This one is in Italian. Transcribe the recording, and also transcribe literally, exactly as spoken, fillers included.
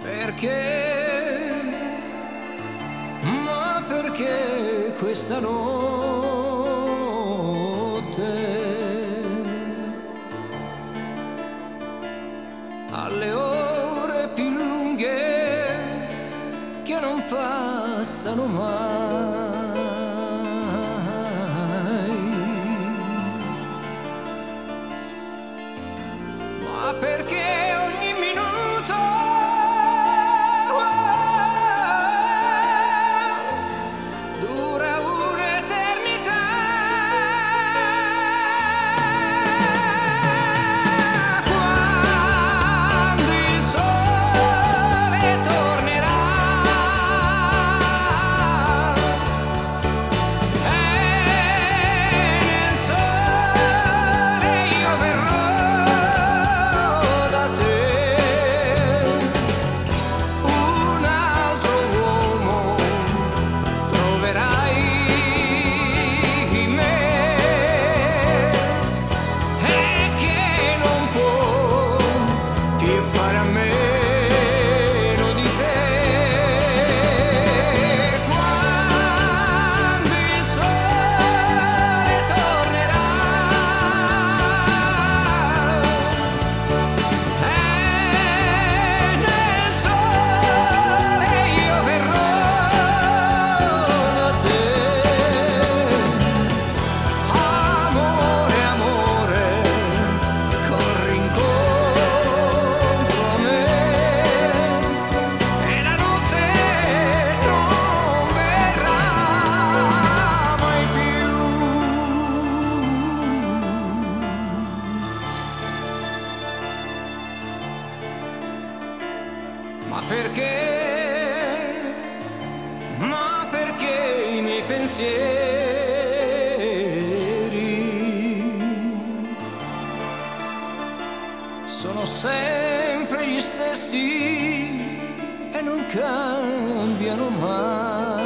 Perché, ma perché questa notte alle ore più lunghe che non passano mai, ma perché ogni minuto dura un'eternità. Quando il sole tornerà e nel sole io verrò da te, un altro uomo troverai in me, e che non può che fare a meno di te. Quando il sole tornerà e nel sole io verrò da te. Amore, amore, corri incontro a me e la notte non verrà mai più. Ma perché, ma perché i miei pensieri sono sempre gli stessi e non cambiano mai.